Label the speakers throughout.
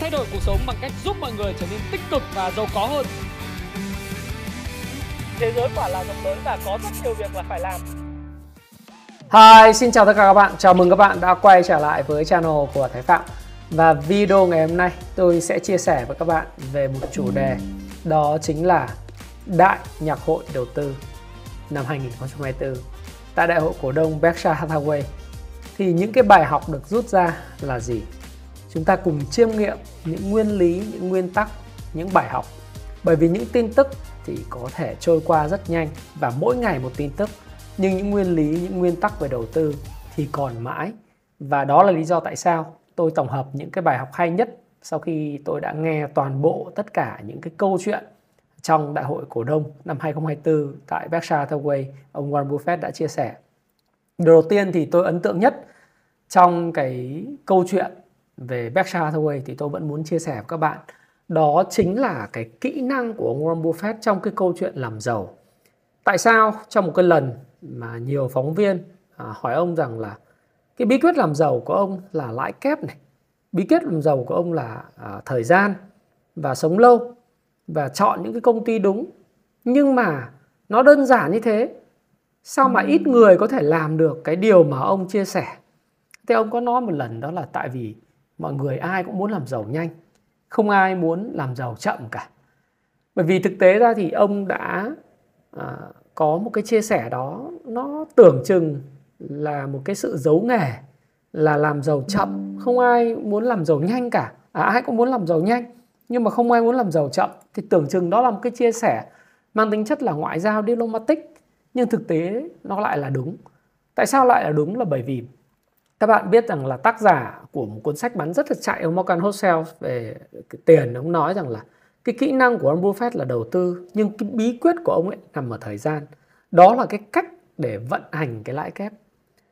Speaker 1: thay đổi cuộc sống bằng cách giúp mọi người trở nên tích cực và giàu có hơn.
Speaker 2: Thế giới quả là rộng lớn và có rất nhiều việc là phải làm.
Speaker 3: Hi, xin chào tất cả các bạn. Chào mừng các bạn đã quay trở lại với channel của Thái Phạm. Và video ngày hôm nay tôi sẽ chia sẻ với các bạn về một chủ đề, đó chính là Đại nhạc hội đầu tư năm 2024 tại Đại hội cổ đông Berkshire Hathaway. Thì những cái bài học được rút ra là gì? Chúng ta cùng chiêm nghiệm những nguyên lý, những nguyên tắc, những bài học. Bởi vì những tin tức thì có thể trôi qua rất nhanh và mỗi ngày một tin tức, nhưng những nguyên lý, những nguyên tắc về đầu tư thì còn mãi. Và đó là lý do tại sao tôi tổng hợp những cái bài học hay nhất sau khi tôi đã nghe toàn bộ tất cả những cái câu chuyện trong Đại hội cổ đông năm 2024 tại Berkshire Hathaway, ông Warren Buffett đã chia sẻ. Đầu tiên thì tôi ấn tượng nhất trong cái câu chuyện về Berkshire Hathaway thì tôi vẫn muốn chia sẻ với các bạn. Đó chính là cái kỹ năng của ông Warren Buffett trong cái câu chuyện làm giàu. Tại sao trong một cái lần mà nhiều phóng viên hỏi ông rằng là cái bí quyết làm giàu của ông là lãi kép này, bí quyết làm giàu của ông là thời gian và sống lâu và chọn những cái công ty đúng. Nhưng mà nó đơn giản như thế, sao mà ít người có thể làm được cái điều mà ông chia sẻ? Thế ông có nói một lần, đó là tại vì mọi người ai cũng muốn làm giàu nhanh, không ai muốn làm giàu chậm cả. Bởi vì thực tế ra thì ông đã có một cái chia sẻ đó, nó tưởng chừng là một cái sự giấu nghề, là làm giàu chậm. Không ai muốn làm giàu nhanh cả. Ai cũng muốn làm giàu nhanh, nhưng mà không ai muốn làm giàu chậm. Thì tưởng chừng đó là một cái chia sẻ mang tính chất là ngoại giao diplomatic, nhưng thực tế nó lại là đúng. Tại sao lại là đúng? Là bởi vì các bạn biết rằng là tác giả của một cuốn sách bán rất là chạy, ông Morgan Housel, về cái tiền, ông nói rằng là cái kỹ năng của ông Buffett là đầu tư, nhưng cái bí quyết của ông ấy nằm ở thời gian. Đó là cái cách để vận hành cái lãi kép.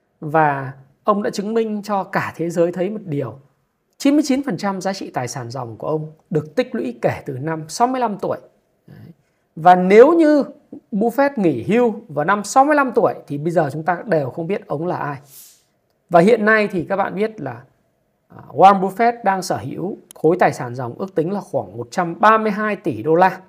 Speaker 3: Và ông đã chứng minh cho cả thế giới thấy một điều: 99% giá trị tài sản ròng của ông được tích lũy kể từ năm 65 tuổi. Và nếu như Buffett nghỉ hưu vào năm 65 tuổi thì bây giờ chúng ta đều không biết ông là ai. Và hiện nay thì các bạn biết là Warren Buffett đang sở hữu khối tài sản ròng ước tính là khoảng 132 tỷ đô la.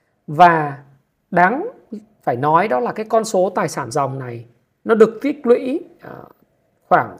Speaker 3: Và đáng phải nói đó là cái con số tài sản ròng này nó được tích lũy khoảng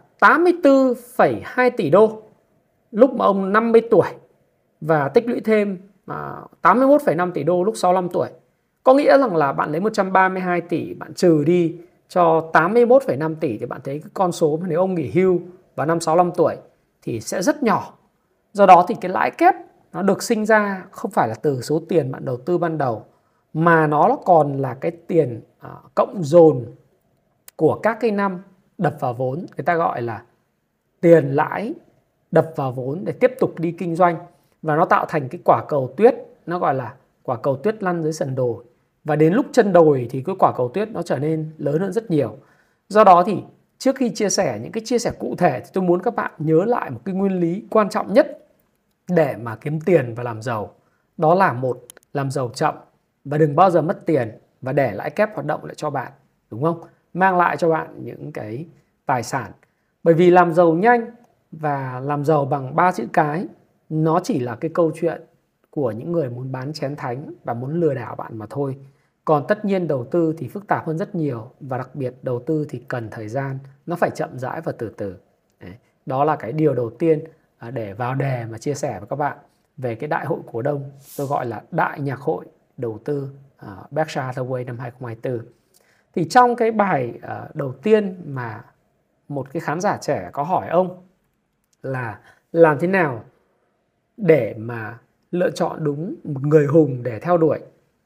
Speaker 3: 84,2 tỷ đô lúc mà ông 50 tuổi và tích lũy thêm 81,5 tỷ đô lúc 65 tuổi. Có nghĩa rằng là bạn lấy 132 tỷ, bạn trừ đi cho 81,5 tỷ thì bạn thấy cái con số mà nếu ông nghỉ hưu vào năm 65 tuổi thì sẽ rất nhỏ. Do đó thì cái lãi kép nó được sinh ra không phải là từ số tiền bạn đầu tư ban đầu, mà nó còn là cái tiền cộng dồn của các cái năm đập vào vốn. Người ta gọi là tiền lãi đập vào vốn để tiếp tục đi kinh doanh. Và nó tạo thành cái quả cầu tuyết, nó gọi là quả cầu tuyết lăn dưới sườn đồi. Và đến lúc chân đồi thì cái quả cầu tuyết nó trở nên lớn hơn rất nhiều. Do đó thì trước khi chia sẻ những cái chia sẻ cụ thể thì tôi muốn các bạn nhớ lại một cái nguyên lý quan trọng nhất để mà kiếm tiền và làm giàu. Đó là một, làm giàu chậm và đừng bao giờ mất tiền, và để lãi kép hoạt động lại cho bạn, đúng không? Mang lại cho bạn những cái tài sản. Bởi vì làm giàu nhanh và làm giàu bằng 3 chữ cái, nó chỉ là cái câu chuyện của những người muốn bán chén thánh và muốn lừa đảo bạn mà thôi. Còn tất nhiên đầu tư thì phức tạp hơn rất nhiều, và đặc biệt đầu tư thì cần thời gian, nó phải chậm rãi và từ từ. Đó là cái điều đầu tiên để vào đề mà chia sẻ với các bạn về cái đại hội cổ đông, tôi gọi là Đại nhạc hội đầu tư Berkshire Hathaway năm 2024. Thì trong cái bài đầu tiên mà một cái khán giả trẻ có hỏi ông là làm thế nào để mà lựa chọn đúng một người hùng để theo đuổi,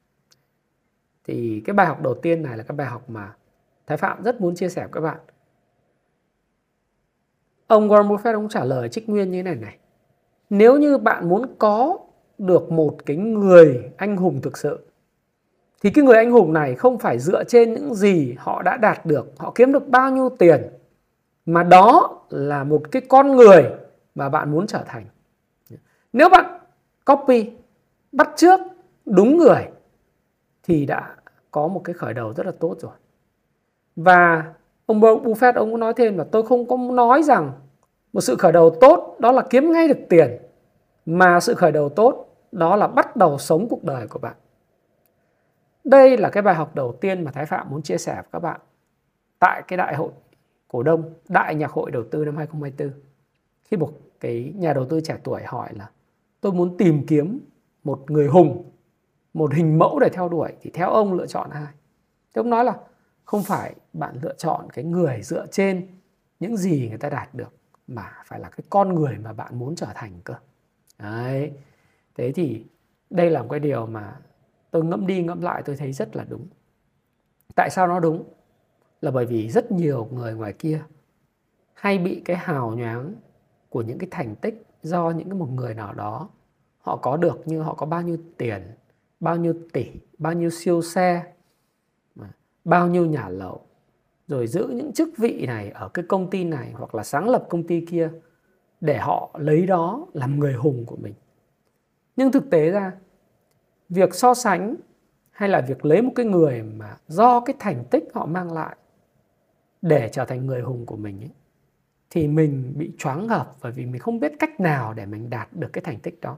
Speaker 3: thì cái bài học đầu tiên này là cái bài học mà Thái Phạm rất muốn chia sẻ với các bạn. Ông Warren Buffett ông trả lời trích nguyên như thế này. Nếu như bạn muốn có được một cái người anh hùng thực sự, thì cái người anh hùng này không phải dựa trên những gì họ đã đạt được, họ kiếm được bao nhiêu tiền, mà đó là một cái con người mà bạn muốn trở thành. Nếu bạn copy, bắt chước đúng người thì đã có một cái khởi đầu rất là tốt rồi. Và ông Buffett ông có nói thêm là tôi không có nói rằng một sự khởi đầu tốt đó là kiếm ngay được tiền. Mà sự khởi đầu tốt đó là bắt đầu sống cuộc đời của bạn. Đây là cái bài học đầu tiên mà Thái Phạm muốn chia sẻ với các bạn tại cái đại hội cổ đông, đại nhạc hội đầu tư năm 2024. Khi một cái nhà đầu tư trẻ tuổi hỏi là tôi muốn tìm kiếm một người hùng, một hình mẫu để theo đuổi, thì theo ông lựa chọn ai? Thì ông nói là không phải bạn lựa chọn cái người dựa trên những gì người ta đạt được, mà phải là cái con người mà bạn muốn trở thành cơ. Đấy. Thế thì đây là một cái điều mà tôi ngẫm đi ngẫm lại tôi thấy rất là đúng. Tại sao nó đúng? Là bởi vì rất nhiều người ngoài kia hay bị cái hào nhoáng của những cái thành tích do những một người nào đó họ có được, như họ có bao nhiêu tiền, bao nhiêu tỷ, bao nhiêu siêu xe, bao nhiêu nhà lầu, rồi giữ những chức vị này ở cái công ty này hoặc là sáng lập công ty kia, để họ lấy đó làm người hùng của mình. Nhưng thực tế ra, việc so sánh hay là việc lấy một cái người mà do cái thành tích họ mang lại để trở thành người hùng của mình ấy, thì mình bị choáng ngợp, bởi vì mình không biết cách nào để mình đạt được cái thành tích đó.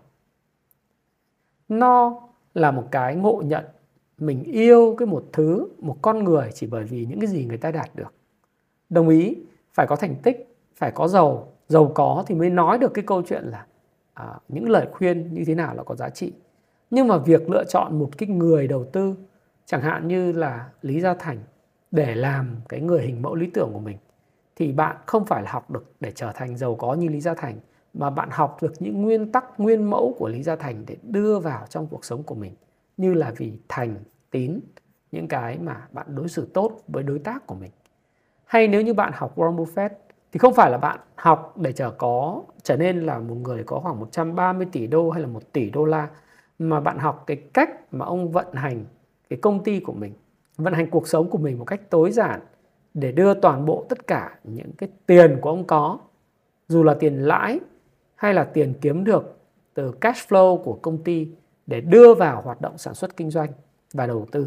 Speaker 3: Nó là một cái ngộ nhận mình yêu cái một thứ, một con người chỉ bởi vì những cái gì người ta đạt được. Đồng ý, phải có thành tích, phải có giàu có thì mới nói được cái câu chuyện là những lời khuyên như thế nào là có giá trị. Nhưng mà việc lựa chọn một cái người đầu tư, chẳng hạn như là Lý Gia Thành, để làm cái người hình mẫu lý tưởng của mình, thì bạn không phải là học được để trở thành giàu có như Lý Gia Thành, mà bạn học được những nguyên tắc, nguyên mẫu của Lý Gia Thành để đưa vào trong cuộc sống của mình. Như là vì thành, tín, những cái mà bạn đối xử tốt với đối tác của mình. Hay nếu như bạn học Warren Buffett, thì không phải là bạn học để trở nên là một người có khoảng 130 tỷ đô hay là 1 tỷ đô la, mà bạn học cái cách mà ông vận hành cái công ty của mình, vận hành cuộc sống của mình một cách tối giản, để đưa toàn bộ tất cả những cái tiền của ông có, dù là tiền lãi hay là tiền kiếm được từ cash flow của công ty, để đưa vào hoạt động sản xuất kinh doanh và đầu tư.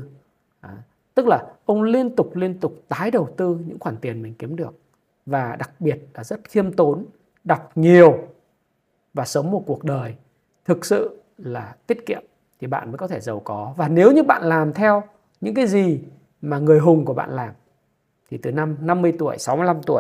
Speaker 3: Tức là ông liên tục tái đầu tư những khoản tiền mình kiếm được, và đặc biệt là rất khiêm tốn, đọc nhiều và sống một cuộc đời thực sự là tiết kiệm, thì bạn mới có thể giàu có. Và nếu như bạn làm theo những cái gì mà người hùng của bạn làm, thì từ năm 50 tuổi, 65 tuổi,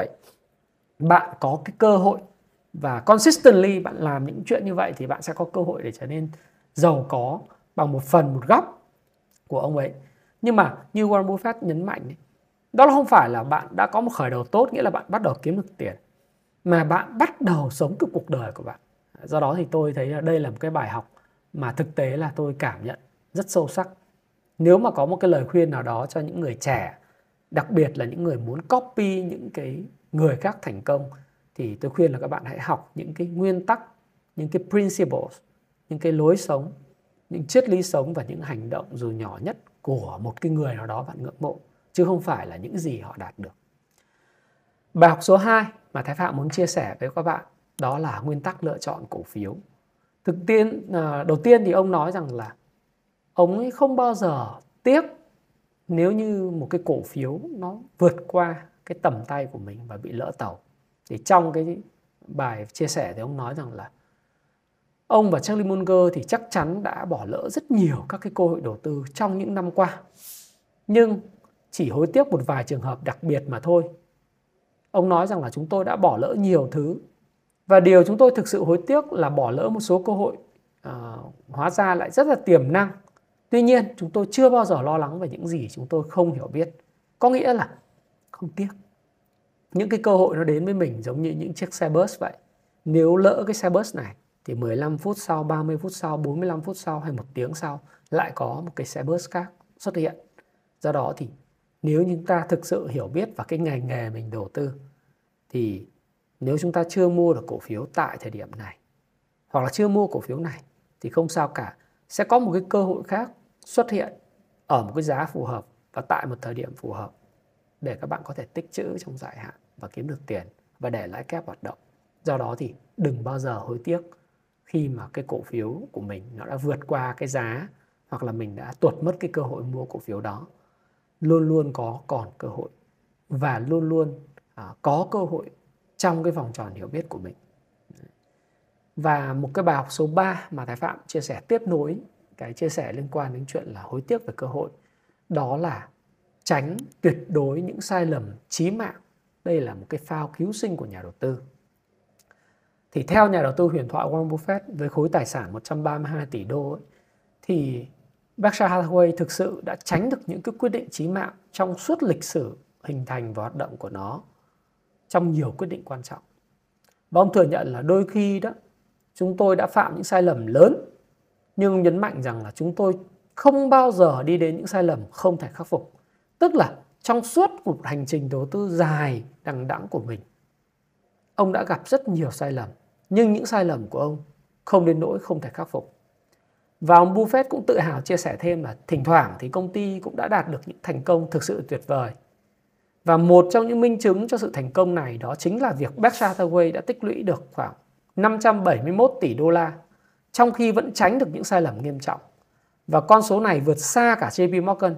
Speaker 3: bạn có cái cơ hội, và consistently bạn làm những chuyện như vậy, thì bạn sẽ có cơ hội để trở nên giàu có bằng một phần, một góc của ông ấy. Nhưng mà như Warren Buffett nhấn mạnh ấy, đó là không phải là bạn đã có một khởi đầu tốt, nghĩa là bạn bắt đầu kiếm được tiền, mà bạn bắt đầu sống cái cuộc đời của bạn. Do đó thì tôi thấy là đây là một cái bài học mà thực tế là tôi cảm nhận rất sâu sắc. Nếu mà có một cái lời khuyên nào đó cho những người trẻ, đặc biệt là những người muốn copy những cái người khác thành công, thì tôi khuyên là các bạn hãy học những cái nguyên tắc, những cái principles, những cái lối sống, những triết lý sống và những hành động dù nhỏ nhất của một cái người nào đó bạn ngưỡng mộ, chứ không phải là những gì họ đạt được. Bài học số 2 mà Thái Phạm muốn chia sẻ với các bạn, đó là nguyên tắc lựa chọn cổ phiếu. Đầu tiên thì ông nói rằng là ông ấy không bao giờ tiếc nếu như một cái cổ phiếu nó vượt qua cái tầm tay của mình và bị lỡ tàu. Thì trong cái bài chia sẻ thì ông nói rằng là ông và Charlie Munger thì chắc chắn đã bỏ lỡ rất nhiều các cái cơ hội đầu tư trong những năm qua, nhưng chỉ hối tiếc một vài trường hợp đặc biệt mà thôi. Ông nói rằng là chúng tôi đã bỏ lỡ nhiều thứ, và điều chúng tôi thực sự hối tiếc là bỏ lỡ một số cơ hội hóa ra lại rất là tiềm năng. Tuy nhiên chúng tôi chưa bao giờ lo lắng về những gì chúng tôi không hiểu biết. Có nghĩa là không tiếc. Những cái cơ hội nó đến với mình giống như những chiếc xe bus vậy. Nếu lỡ cái xe bus này thì 15 phút sau, 30 phút sau, 45 phút sau hay 1 tiếng sau lại có một cái xe bus khác xuất hiện. Do đó thì nếu chúng ta thực sự hiểu biết vào cái ngành nghề mình đầu tư, thì nếu chúng ta chưa mua được cổ phiếu tại thời điểm này, hoặc là chưa mua cổ phiếu này, thì không sao cả. Sẽ có một cái cơ hội khác xuất hiện ở một cái giá phù hợp và tại một thời điểm phù hợp, để các bạn có thể tích trữ trong dài hạn và kiếm được tiền và để lãi kép hoạt động. Do đó thì đừng bao giờ hối tiếc khi mà cái cổ phiếu của mình nó đã vượt qua cái giá, hoặc là mình đã tuột mất cái cơ hội mua cổ phiếu đó. Luôn luôn còn cơ hội, và luôn luôn có cơ hội trong cái vòng tròn hiểu biết của mình. Và một cái bài học số 3 mà Thái Phạm chia sẻ tiếp nối cái chia sẻ liên quan đến chuyện là hối tiếc về cơ hội, đó là tránh tuyệt đối những sai lầm chí mạng. Đây là một cái phao cứu sinh của nhà đầu tư. Thì theo nhà đầu tư huyền thoại Warren Buffett với khối tài sản 132 tỷ đô ấy, thì Berkshire Hathaway thực sự đã tránh được những cái quyết định chí mạng trong suốt lịch sử hình thành và hoạt động của nó trong nhiều quyết định quan trọng. Và ông thừa nhận là đôi khi đó chúng tôi đã phạm những sai lầm lớn, nhưng nhấn mạnh rằng là chúng tôi không bao giờ đi đến những sai lầm không thể khắc phục. Tức là trong suốt một hành trình đầu tư dài đằng đẵng của mình, ông đã gặp rất nhiều sai lầm, nhưng những sai lầm của ông không đến nỗi không thể khắc phục. Và ông Buffett cũng tự hào chia sẻ thêm là thỉnh thoảng thì công ty cũng đã đạt được những thành công thực sự tuyệt vời. Và một trong những minh chứng cho sự thành công này đó chính là việc Berkshire Hathaway đã tích lũy được khoảng 571 tỷ đô la trong khi vẫn tránh được những sai lầm nghiêm trọng. Và con số này vượt xa cả JP Morgan,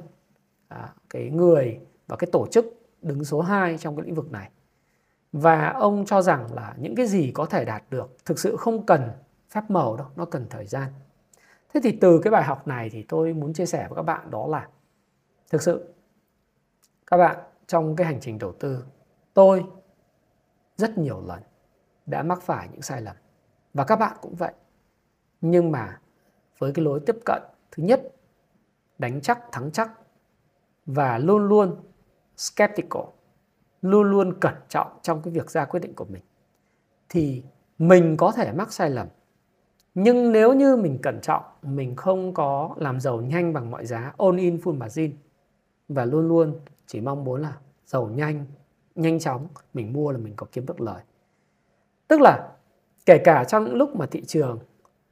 Speaker 3: cái người và cái tổ chức đứng số 2 trong cái lĩnh vực này. Và ông cho rằng là những cái gì có thể đạt được thực sự không cần phép màu đâu, nó cần thời gian. Thế thì từ cái bài học này thì tôi muốn chia sẻ với các bạn đó là thực sự các bạn trong cái hành trình đầu tư, tôi rất nhiều lần đã mắc phải những sai lầm. Và các bạn cũng vậy. Nhưng mà với cái lối tiếp cận, thứ nhất, đánh chắc thắng chắc và luôn luôn skeptical, luôn luôn cẩn trọng trong cái việc ra quyết định của mình, thì mình có thể mắc sai lầm. Nhưng nếu như mình cẩn trọng, mình không có làm giàu nhanh bằng mọi giá, all in full margin, và luôn luôn chỉ mong muốn là giàu nhanh, nhanh chóng, mình mua là mình có kiếm được lời. Tức là kể cả trong những lúc mà thị trường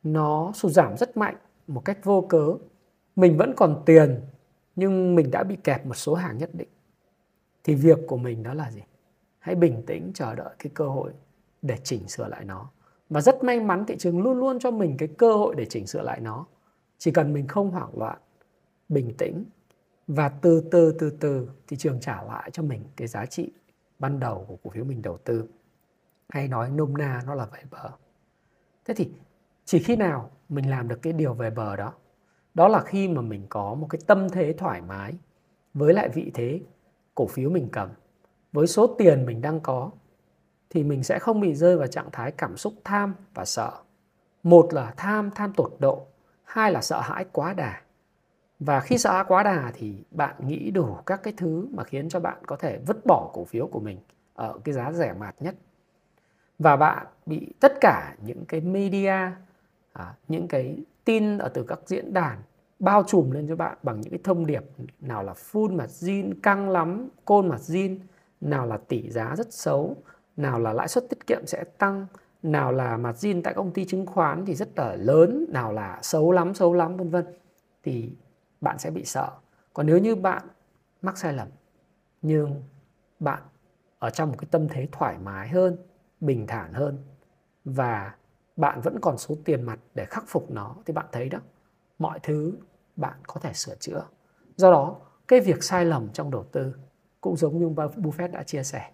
Speaker 3: nó sụt giảm rất mạnh một cách vô cớ, mình vẫn còn tiền nhưng mình đã bị kẹp một số hàng nhất định, thì việc của mình đó là gì? Hãy bình tĩnh chờ đợi cái cơ hội để chỉnh sửa lại nó. Và rất may mắn thị trường luôn luôn cho mình cái cơ hội để chỉnh sửa lại nó. Chỉ cần mình không hoảng loạn, bình tĩnh và từ từ thị trường trả lại cho mình cái giá trị ban đầu của cổ phiếu mình đầu tư. Hay nói nôm na nó là về bờ. Thế thì chỉ khi nào mình làm được cái điều về bờ đó, đó là khi mà mình có một cái tâm thế thoải mái với lại vị thế cổ phiếu mình cầm, với số tiền mình đang có, thì mình sẽ không bị rơi vào trạng thái cảm xúc tham và sợ. Một là tham tột độ, hai là sợ hãi quá đà. Và khi sợ hãi quá đà thì bạn nghĩ đủ các cái thứ mà khiến cho bạn có thể vứt bỏ cổ phiếu của mình ở cái giá rẻ mạt nhất. Và bạn bị tất cả những cái media, những cái tin ở từ các diễn đàn bao trùm lên cho bạn bằng những cái thông điệp nào là full margin căng lắm, call margin, nào là tỷ giá rất xấu, nào là lãi suất tiết kiệm sẽ tăng, nào là margin tại công ty chứng khoán thì rất là lớn, nào là xấu lắm vân vân, thì bạn sẽ bị sợ. Còn nếu như bạn mắc sai lầm nhưng bạn ở trong một cái tâm thế thoải mái hơn, bình thản hơn, và bạn vẫn còn số tiền mặt để khắc phục nó, thì bạn thấy đó, mọi thứ bạn có thể sửa chữa. Do đó, cái việc sai lầm trong đầu tư cũng giống như Buffett đã chia sẻ,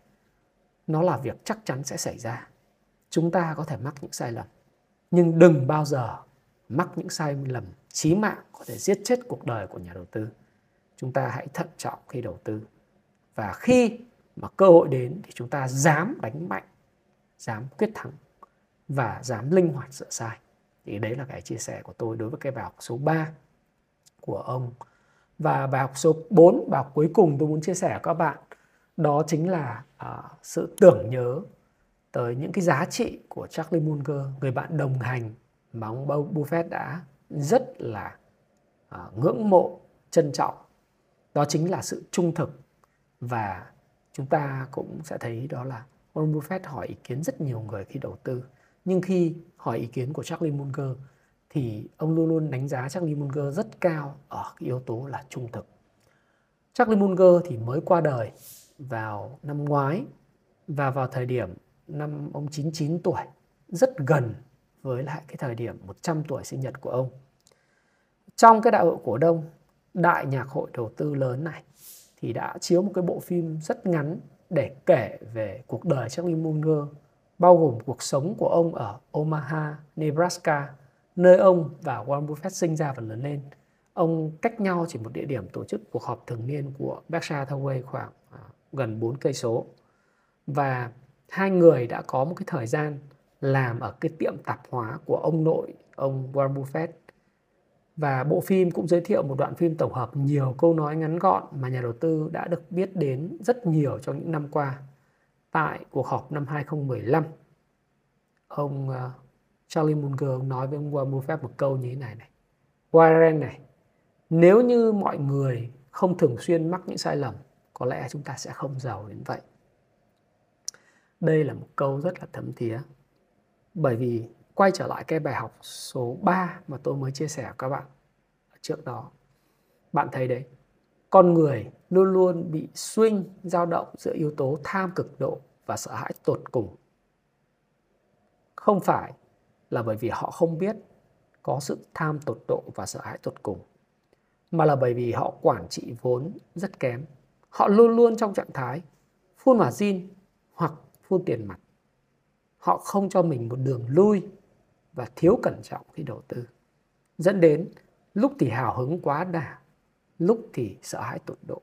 Speaker 3: nó là việc chắc chắn sẽ xảy ra. Chúng ta có thể mắc những sai lầm, nhưng đừng bao giờ mắc những sai lầm chí mạng có thể giết chết cuộc đời của nhà đầu tư. Chúng ta hãy thận trọng khi đầu tư. Và khi mà cơ hội đến thì chúng ta dám đánh mạnh, dám quyết thắng và dám linh hoạt sửa sai. Thì đấy là cái chia sẻ của tôi đối với cái bài học số 3 của ông. Và bài học số 4, bài học cuối cùng tôi muốn chia sẻ với các bạn, đó chính là sự tưởng nhớ tới những cái giá trị của Charlie Munger, người bạn đồng hành mà ông Buffett đã rất là ngưỡng mộ, trân trọng. Đó chính là sự trung thực. Và chúng ta cũng sẽ thấy đó là Warren Buffett hỏi ý kiến rất nhiều người khi đầu tư. Nhưng khi hỏi ý kiến của Charlie Munger thì ông luôn luôn đánh giá Charlie Munger rất cao ở cái yếu tố là trung thực. Charlie Munger thì mới qua đời vào năm ngoái, và vào thời điểm năm ông 99 tuổi, rất gần với lại cái thời điểm 100 tuổi sinh nhật của ông. Trong cái đại hội cổ đông, đại nhạc hội đầu tư lớn này, thì đã chiếu một cái bộ phim rất ngắn để kể về cuộc đời Charlie Munger bao gồm cuộc sống của ông ở Omaha, Nebraska, nơi ông và Warren Buffett sinh ra và lớn lên. Ông cách nhau chỉ một địa điểm tổ chức cuộc họp thường niên của Berkshire Hathaway khoảng gần 4 cây số. Và hai người đã có một cái thời gian làm ở cái tiệm tạp hóa của ông nội, ông Warren Buffett. Và bộ phim cũng giới thiệu một đoạn phim tổng hợp nhiều câu nói ngắn gọn mà nhà đầu tư đã được biết đến rất nhiều trong những năm qua. Tại cuộc họp năm 2015, ông Charlie Munger nói với ông Warren Buffett một câu như thế này này: Warren này, nếu như mọi người không thường xuyên mắc những sai lầm, có lẽ chúng ta sẽ không giàu đến vậy. Đây là một câu rất là thấm thía. Bởi vì quay trở lại cái bài học số 3 mà tôi mới chia sẻ với các bạn trước đó. Bạn thấy đấy, con người luôn luôn bị swing, dao động giữa yếu tố tham cực độ và sợ hãi tột cùng. Không phải là bởi vì họ không biết có sự tham tột độ và sợ hãi tột cùng, mà là bởi vì họ quản trị vốn rất kém. Họ luôn luôn trong trạng thái full margin hoặc full tiền mặt. Họ không cho mình một đường lui và thiếu cẩn trọng khi đầu tư, dẫn đến lúc thì hào hứng quá đà, lúc thì sợ hãi tột độ.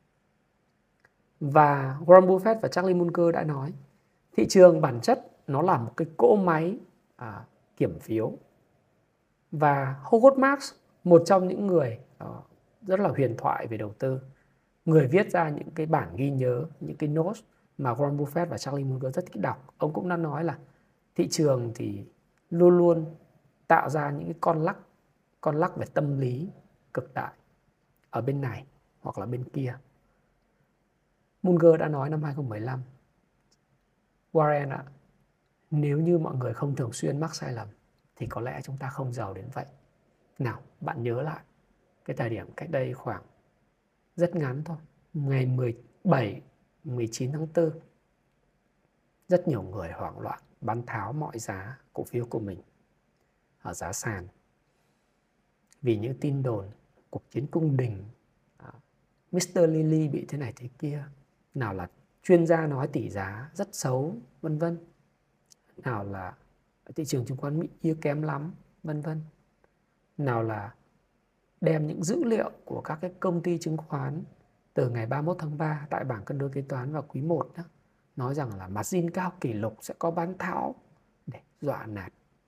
Speaker 3: Và Warren Buffett và Charlie Munger đã nói, thị trường bản chất nó là một cái cỗ máy kiểm phiếu. Và Howard Marks, một trong những người rất là huyền thoại về đầu tư, người viết ra những cái bản ghi nhớ, những cái notes mà Warren Buffett và Charlie Munger rất thích đọc, ông cũng đã nói là thị trường thì luôn luôn tạo ra những cái con lắc về tâm lý cực đại ở bên này hoặc là bên kia. Munger đã nói năm 2015, Warren ạ, nếu như mọi người không thường xuyên mắc sai lầm thì có lẽ chúng ta không giàu đến vậy. Nào, bạn nhớ lại cái thời điểm cách đây khoảng rất ngắn thôi, ngày 19 tháng 4, rất nhiều người hoảng loạn bán tháo mọi giá cổ phiếu của mình ở giá sàn vì những tin đồn cuộc chiến cung đình, Mr. Lilly bị thế này thế kia, nào là chuyên gia nói tỷ giá rất xấu, vân vân, nào là thị trường chứng khoán Mỹ yếu kém lắm, vân vân, nào là đem những dữ liệu của các cái công ty chứng khoán từ ngày 31 tháng 3 tại bảng cân đối kế toán vào quý 1 đó, nói rằng là margin cao kỷ lục sẽ có bán tháo để dọa nạt.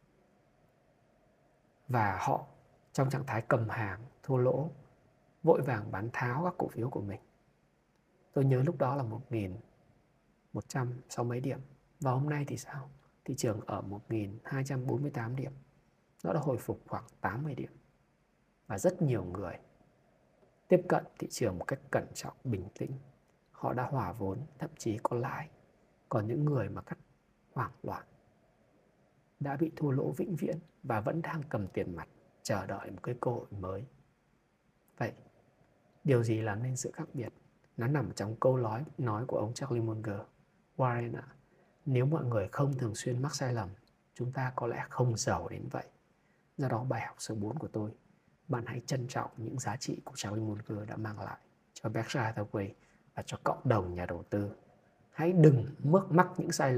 Speaker 3: Và họ trong trạng thái cầm hàng, thua lỗ, vội vàng bán tháo các cổ phiếu của mình. Tôi nhớ lúc đó là 1.100 mấy điểm. Và hôm nay thì sao? Thị trường ở 1.248 điểm. Nó đã hồi phục khoảng 80 điểm. Và rất nhiều người tiếp cận thị trường một cách cẩn trọng, bình tĩnh. Họ đã hòa vốn, thậm chí có lãi. Còn những người mà cắt hoảng loạn đã bị thua lỗ vĩnh viễn và vẫn đang cầm tiền mặt chờ đợi một cái cơ hội mới. Vậy, điều gì làm nên sự khác biệt? Nó nằm trong câu nói của ông Charlie Munger. Warren ạ, nếu mọi người không thường xuyên mắc sai lầm, chúng ta có lẽ không giàu đến vậy. Do đó bài học số 4 của tôi, bạn hãy trân trọng những giá trị của Charlie Munger đã mang lại cho Berkshire Hathaway và cho cộng đồng nhà đầu tư. Hãy đừng mắc những sai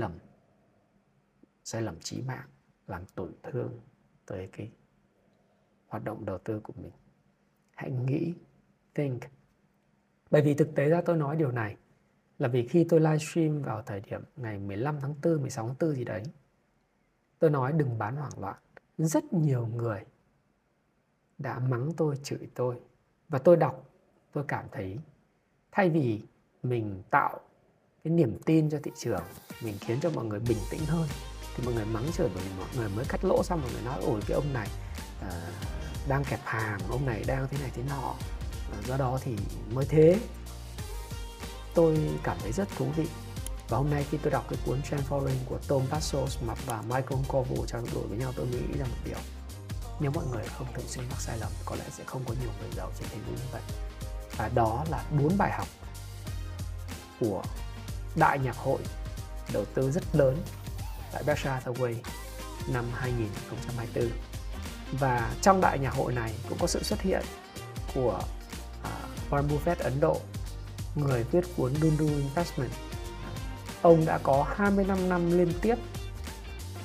Speaker 3: lầm chí mạng, làm tổn thương tới cái hoạt động đầu tư của mình. Hãy nghĩ, think. Bởi vì thực tế ra tôi nói điều này là vì khi tôi livestream vào thời điểm ngày 15 tháng 4, 16 tháng 4 gì đấy, tôi nói đừng bán hoảng loạn. Rất nhiều người đã mắng tôi, chửi tôi. Và tôi đọc, tôi cảm thấy thay vì mình tạo cái niềm tin cho thị trường, mình khiến cho mọi người bình tĩnh hơn, thì mọi người mắng chửi bởi vì mọi người mới cắt lỗ xong, mọi người nói ôi cái ông này đang kẹp hàng, ông này đang thế này thế nọ, do đó thì mới thế. Tôi cảm thấy rất thú vị. Và hôm nay khi tôi đọc cái cuốn Trend Following của Tom Passos và Michael Koval trao đổi với nhau, tôi nghĩ ra một điều: nếu mọi người không thường xuyên mắc sai lầm, có lẽ sẽ không có nhiều người giàu trên thế giới như vậy. Và đó là 4 bài học của đại nhạc hội đầu tư rất lớn tại Berkshire Hathaway năm 2024. Và trong đại nhạc hội này cũng có sự xuất hiện của Warren Buffett Ấn Độ, người viết cuốn Dundu Investment. Ông đã có 25 năm liên tiếp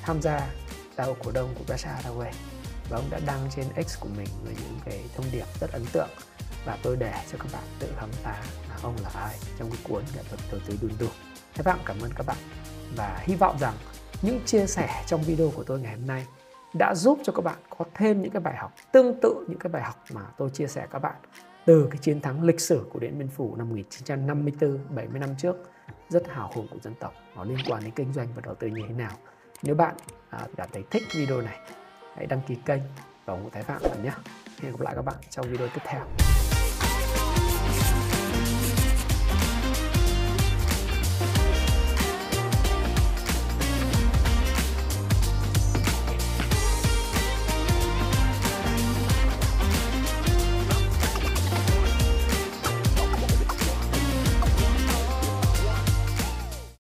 Speaker 3: tham gia đại hội cổ đông của Berkshire Hathaway, và ông đã đăng trên X của mình với những cái thông điệp rất ấn tượng, và tôi để cho các bạn tự khám phá là ông là ai trong cái cuốn Nghệ thuật đầu tư đun đu. Thái Phạm cảm ơn các bạn, và hy vọng rằng những chia sẻ trong video của tôi ngày hôm nay đã giúp cho các bạn có thêm những cái bài học tương tự những cái bài học mà tôi chia sẻ các bạn từ cái chiến thắng lịch sử của Điện Biên Phủ năm 1954, 70 năm trước, rất hào hùng của dân tộc. Nó liên quan đến kinh doanh và đầu tư như thế nào. Nếu bạn cảm thấy thích video này, hãy đăng ký kênh và ủng hộ Thái Phạm nhé. Hẹn gặp lại các bạn trong video tiếp theo.